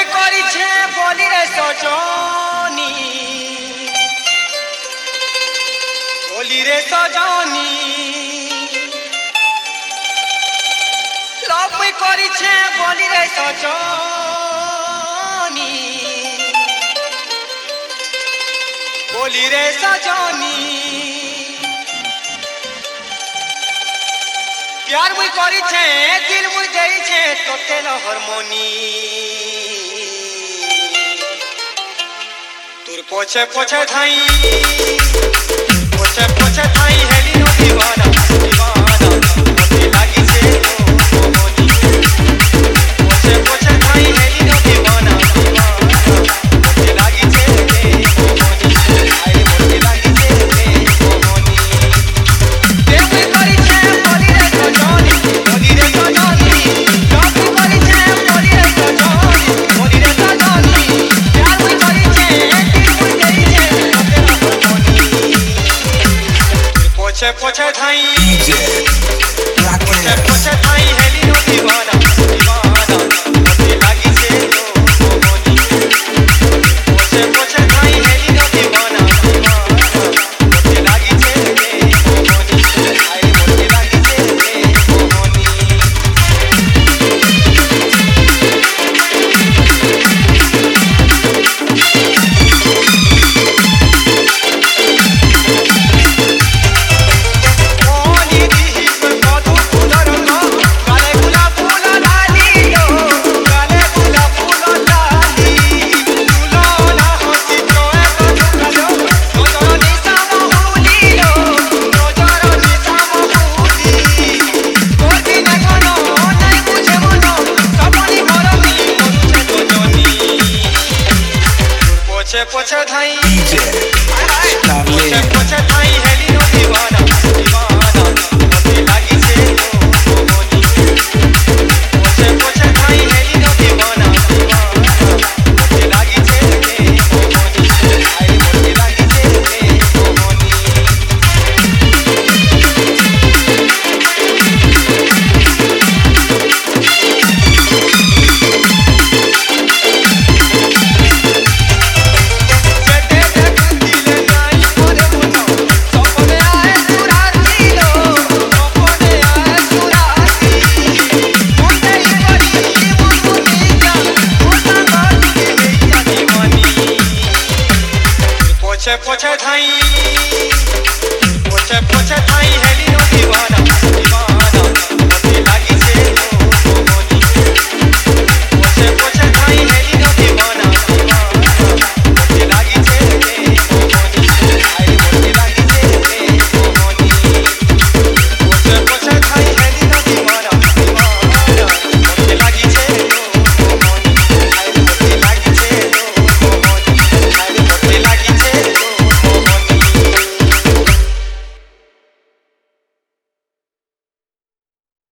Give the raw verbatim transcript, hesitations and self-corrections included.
করিছে বলি রে সজনী বলি রে সজনী লব করিছে বলি রে সজনী বলি রে সজনী प्यार मुई करी छे दिल मुई देई छे तोते न हारमोनी तुर पोछे पोछे धाई पोछे पोछे धाई हेली नो दीवाना दीवाना मोती लागी छे मोनी पोछे पोछे धाई हेली नो दीवाना दीवाना मोती लागी छे मोनी आई मोती लागी छे मोनी देव करी छे बोली रे सजनी बोली रे सजनी सब करी छे बोली रे सजनी बोली रे सजनी प्यार मुई करी छे दिल मुई देई छे तोते न हारमोनी पोछे पोछे धाई पोछे पोछे धाई हेली नो दीवाना दीवाना मोती लागी छे मोनी पोछे पोछे धाई हेली नो दीवाना दीवाना मोती लागी छे मोनी आई मोती लागी छे मोनी मोनी दिही पर मधु फूलरंग काले गुलाब फूल लाली लो काले गुलाब फूल लाली दुलोना हसी तोए बनुकालो नजरनी सामहुली लो नजरनी सामहुली तोर बिना कोनो নাই বুঝে মনো সপনি ভরমি মরুছে গজনী पोछे पोछे धाई पोछे पोछे धाई हेली नो दीवाना दीवाना मोती लागी छे मोनी पोछे पोछे धाई हेली नो दीवाना दीवाना मोती लागी छे मोनी आई मोती लागी छे मोनी चटे दिले नाई मोरे मोनो सपने आए सुराती लो सपने आए सुराती मुंडे करी मुंडे जा मुंडा गाड़ी के गईया दीवानी पोछे पोछे धाई पोछे पोछे धाई है